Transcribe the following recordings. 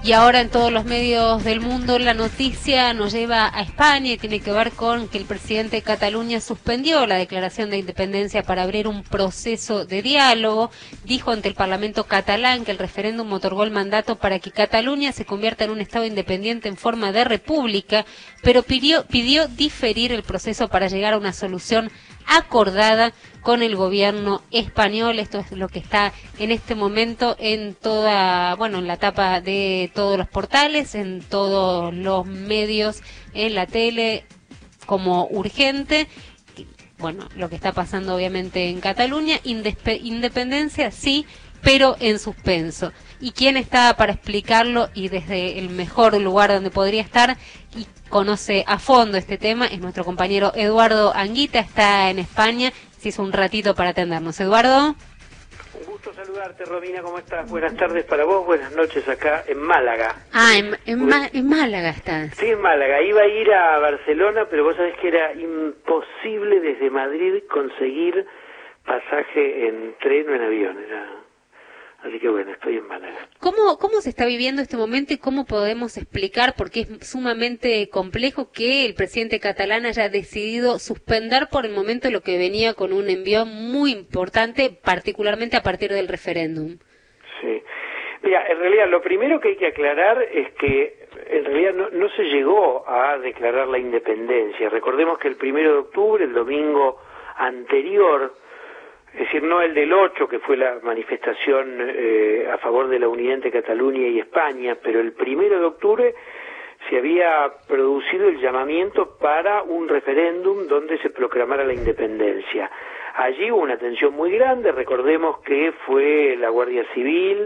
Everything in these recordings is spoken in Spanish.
Y ahora en todos los medios del mundo la noticia nos lleva a España y tiene que ver con que el presidente de Cataluña suspendió la declaración de independencia para abrir un proceso de diálogo. Dijo ante el Parlamento catalán que el referéndum otorgó el mandato para que Cataluña se convierta en un Estado independiente en forma de república, pero pidió diferir el proceso para llegar a una solución acordada con el gobierno español. Esto es lo que está en este momento en en la tapa de todos los portales, en todos los medios, en la tele, como urgente. Bueno, lo que está pasando obviamente en Cataluña, independencia sí, pero en suspenso. ¿Y quién está para explicarlo? Y desde el mejor lugar donde podría estar y conoce a fondo este tema es nuestro compañero Eduardo Anguita, está en España, se hizo un ratito para atendernos. Eduardo. Un gusto saludarte, Romina, ¿cómo estás? Buenas tardes para vos, buenas noches acá en Málaga. En Málaga estás. Sí, en Málaga. Iba a ir a Barcelona, pero vos sabés que era imposible desde Madrid conseguir pasaje en tren o en avión. Así que bueno, estoy en Málaga. ¿Cómo se está viviendo este momento y cómo podemos explicar, porque es sumamente complejo, que el presidente catalán haya decidido suspender por el momento lo que venía con un envío muy importante, particularmente a partir del referéndum? Sí. Mira, en realidad lo primero que hay que aclarar es que en realidad no se llegó a declarar la independencia. Recordemos que el 1 de octubre, el domingo anterior, es decir, no el del 8, que fue la manifestación a favor de la unidad entre Cataluña y España, pero el 1 de octubre se había producido el llamamiento para un referéndum donde se proclamara la independencia. Allí hubo una tensión muy grande, recordemos que fue la Guardia Civil,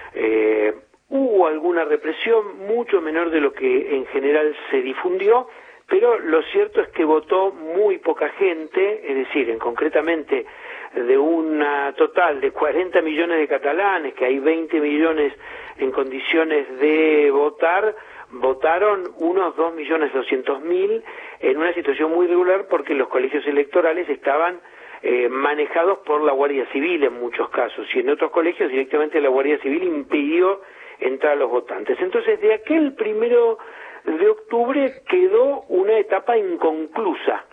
hubo alguna represión, mucho menor de lo que en general se difundió, pero lo cierto es que votó muy poca gente, es decir, concretamente de una total de 40 millones de catalanes, que hay 20 millones en condiciones de votar, votaron unos 2.200.000 en una situación muy irregular porque los colegios electorales estaban manejados por la Guardia Civil en muchos casos, y en otros colegios directamente la Guardia Civil impidió entrar a los votantes. Entonces, de aquel 1 de octubre quedó una etapa inconclusa.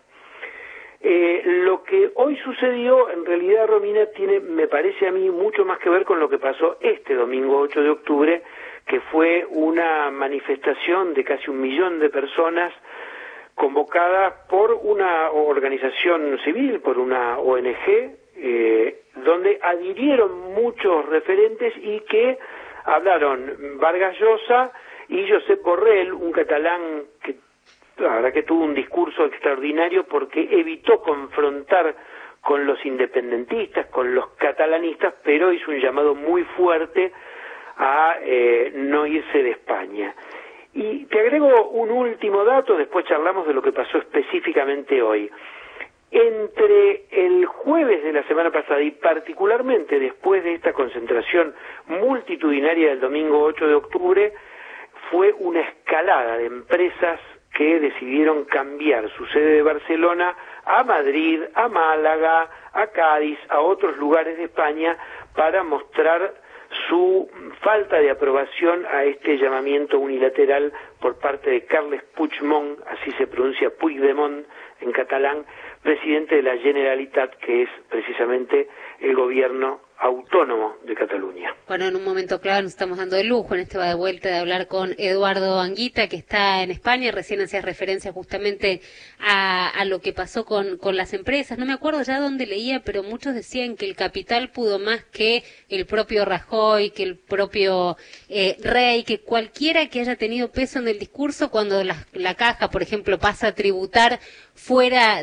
Lo que hoy sucedió, en realidad, Romina, tiene, me parece a mí, mucho más que ver con lo que pasó este domingo 8 de octubre, que fue una manifestación de casi 1 millón de personas convocada por una organización civil, por una ONG, donde adhirieron muchos referentes y que hablaron Vargas Llosa y Josep Borrell, un catalán que la verdad que tuvo un discurso extraordinario porque evitó confrontar con los independentistas, con los catalanistas, pero hizo un llamado muy fuerte a no irse de España. Y te agrego un último dato, después charlamos de lo que pasó específicamente hoy. Entre el jueves de la semana pasada y particularmente después de esta concentración multitudinaria del domingo 8 de octubre, fue una escalada de empresas que decidieron cambiar su sede de Barcelona a Madrid, a Málaga, a Cádiz, a otros lugares de España para mostrar su falta de aprobación a este llamamiento unilateral por parte de Carles Puigdemont, así se pronuncia Puigdemont en catalán, presidente de la Generalitat, que es precisamente el gobierno autónomo de Cataluña. Bueno, en un momento claro nos estamos dando de lujo en este va de vuelta de hablar con Eduardo Anguita, que está en España. Recién hacías referencia justamente a lo que pasó con las empresas. No me acuerdo ya dónde leía, pero muchos decían que el capital pudo más que el propio Rajoy, que el propio Rey, que cualquiera que haya tenido peso en el discurso cuando la caja, por ejemplo, pasa a tributar fuera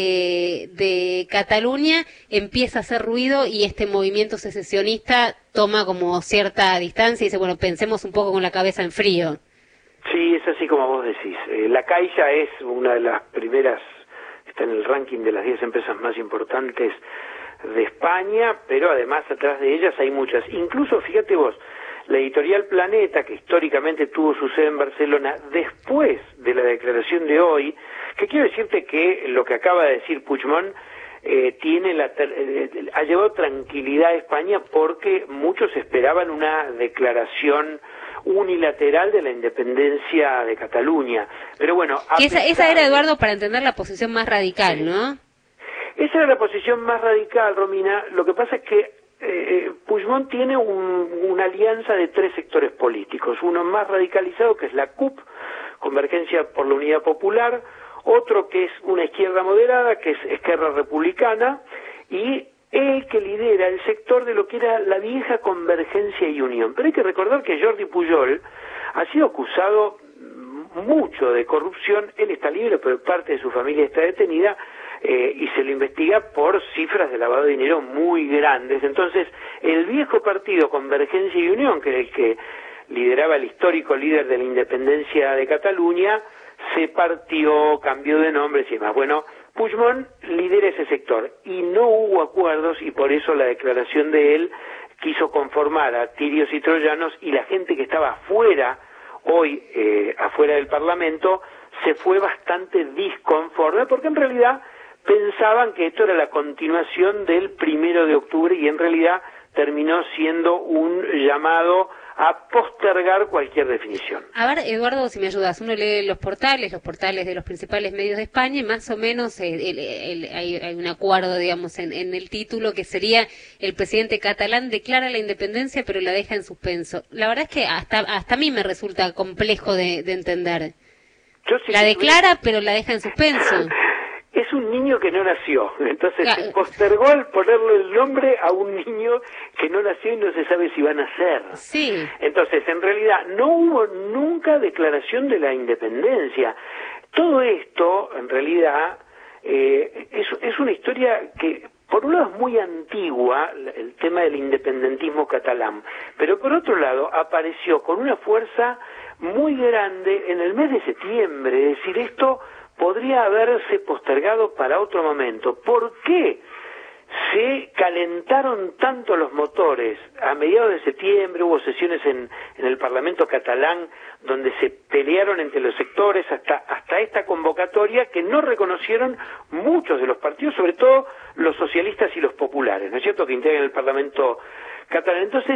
de Cataluña, empieza a hacer ruido y este movimiento secesionista toma como cierta distancia y dice, bueno, pensemos un poco con la cabeza en frío. Sí, es así como vos decís. La Caixa es una de las primeras, está en el ranking de las 10 empresas más importantes de España, pero además atrás de ellas hay muchas. Incluso, fíjate vos, la editorial Planeta, que históricamente tuvo su sede en Barcelona, después de la declaración de hoy, que quiero decirte que lo que acaba de decir Puigdemont ha llevado tranquilidad a España porque muchos esperaban una declaración unilateral de la independencia de Cataluña. Pero bueno... Esa era, Eduardo, para entender la posición más radical, sí, ¿no? Esa era la posición más radical, Romina. Lo que pasa es que Puigdemont tiene una alianza de 3 sectores políticos. Uno más radicalizado, que es la CUP, Convergencia por la Unidad Popular, otro que es una izquierda moderada, que es Esquerra Republicana, y el que lidera el sector de lo que era la vieja Convergencia y Unión. Pero hay que recordar que Jordi Pujol ha sido acusado mucho de corrupción. Él está libre, pero parte de su familia está detenida, y se lo investiga por cifras de lavado de dinero muy grandes. Entonces, el viejo partido Convergencia y Unión, que era el que lideraba el histórico líder de la independencia de Cataluña, se partió, cambió de nombre y demás. Bueno, Puigdemont lidera ese sector y no hubo acuerdos, y por eso la declaración de él quiso conformar a tirios y troyanos, y la gente que estaba afuera, hoy afuera del Parlamento, se fue bastante disconforme, porque en realidad pensaban que esto era la continuación del 1 de octubre y en realidad terminó siendo un llamado a postergar cualquier definición. A ver, Eduardo, si me ayudas, uno lee los portales de los principales medios de España, y más o menos hay un acuerdo, digamos, en el título, que sería: el presidente catalán declara la independencia pero la deja en suspenso. La verdad es que hasta a mí me resulta complejo de entender. La declara pero la deja en suspenso. Es un niño que no nació, entonces se postergó al ponerle el nombre a un niño que no nació y no se sabe si va a nacer. Sí. Entonces, en realidad, no hubo nunca declaración de la independencia. Todo esto, en realidad, es una historia que, por un lado, es muy antigua, el tema del independentismo catalán, pero por otro lado, apareció con una fuerza muy grande en el mes de septiembre. Es decir, esto podría haberse postergado para otro momento. ¿Por qué se calentaron tanto los motores? A mediados de septiembre hubo sesiones en el Parlamento catalán donde se pelearon entre los sectores hasta esta convocatoria que no reconocieron muchos de los partidos, sobre todo los socialistas y los populares, ¿no es cierto?, que integran el Parlamento catalán. Entonces,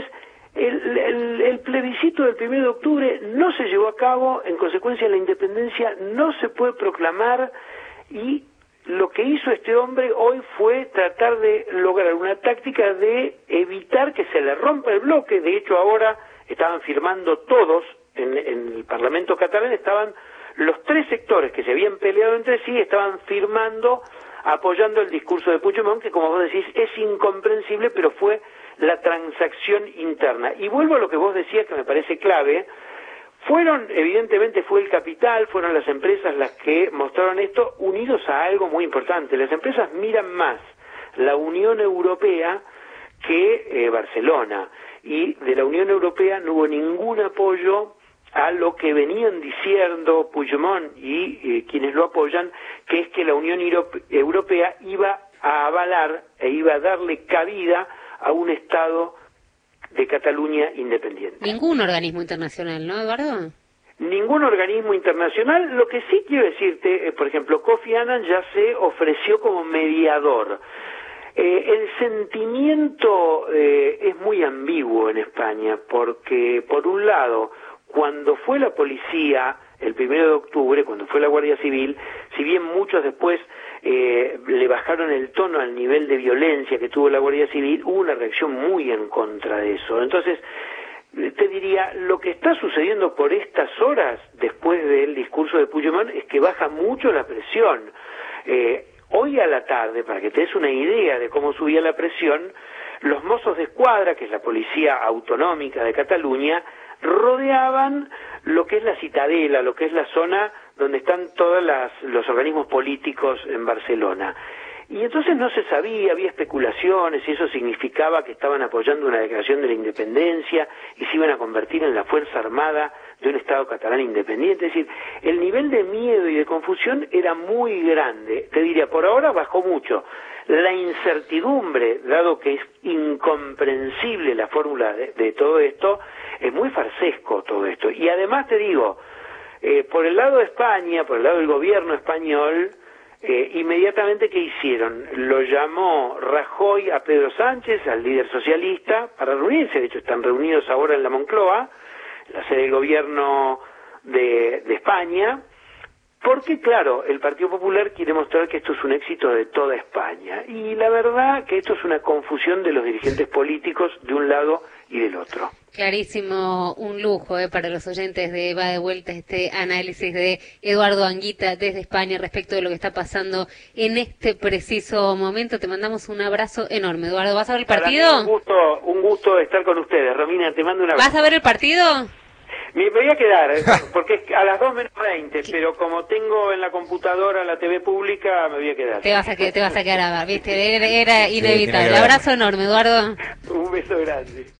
el plebiscito del 1 de octubre no se llevó a cabo, en consecuencia la independencia no se puede proclamar, y lo que hizo este hombre hoy fue tratar de lograr una táctica de evitar que se le rompa el bloque. De hecho, ahora estaban firmando todos, en el Parlamento catalán estaban los 3 sectores que se habían peleado entre sí, estaban firmando, apoyando el discurso de Puigdemont, que, como vos decís, es incomprensible, pero fue la transacción interna. Y vuelvo a lo que vos decías, que me parece clave. Evidentemente fue el capital, fueron las empresas las que mostraron esto, unidos a algo muy importante. Las empresas miran más la Unión Europea que Barcelona, y de la Unión Europea no hubo ningún apoyo a lo que venían diciendo Puigdemont y quienes lo apoyan, que es que la Unión Europea iba a avalar e iba a darle cabida a un Estado de Cataluña independiente. Ningún organismo internacional, ¿no, Eduardo? Ningún organismo internacional. Lo que sí quiero decirte, por ejemplo, Kofi Annan ya se ofreció como mediador. El sentimiento es muy ambiguo en España, porque, por un lado, cuando fue la policía, el 1 de octubre, cuando fue la Guardia Civil, si bien muchos después le bajaron el tono al nivel de violencia que tuvo la Guardia Civil, hubo una reacción muy en contra de eso. Entonces, te diría, lo que está sucediendo por estas horas, después del discurso de Puigdemont, es que baja mucho la presión. Hoy a la tarde, para que te des una idea de cómo subía la presión, los Mossos de Escuadra, que es la policía autonómica de Cataluña, rodeaban lo que es la Citadela, lo que es la zona donde están todos los organismos políticos en Barcelona. Y entonces no se sabía, había especulaciones, y eso significaba que estaban apoyando una declaración de la independencia y se iban a convertir en la Fuerza Armada de un Estado catalán independiente. Es decir, el nivel de miedo y de confusión era muy grande. Te diría, por ahora bajó mucho. La incertidumbre, dado que es incomprensible la fórmula de todo esto, es muy farsesco todo esto. Y además te digo, por el lado de España, por el lado del gobierno español, Inmediatamente, ¿qué hicieron? Lo llamó Rajoy a Pedro Sánchez, al líder socialista, para reunirse. De hecho, están reunidos ahora en la Moncloa, la sede del gobierno de España, porque, claro, el Partido Popular quiere mostrar que esto es un éxito de toda España. Y la verdad que esto es una confusión de los dirigentes políticos de un lado y del otro. Clarísimo, un lujo para los oyentes de Va de Vuelta este análisis de Eduardo Anguita desde España respecto de lo que está pasando en este preciso momento. Te mandamos un abrazo enorme. Eduardo, ¿vas a ver el partido? Para mí un gusto estar con ustedes. Romina, te mando un abrazo. ¿Vas a ver el partido? Me voy a quedar, porque es a las 2:20, pero como tengo en la computadora la TV pública, me voy a quedar. Te vas a quedar a ver, ¿viste? Era inevitable. Abrazo enorme, Eduardo. Un beso grande.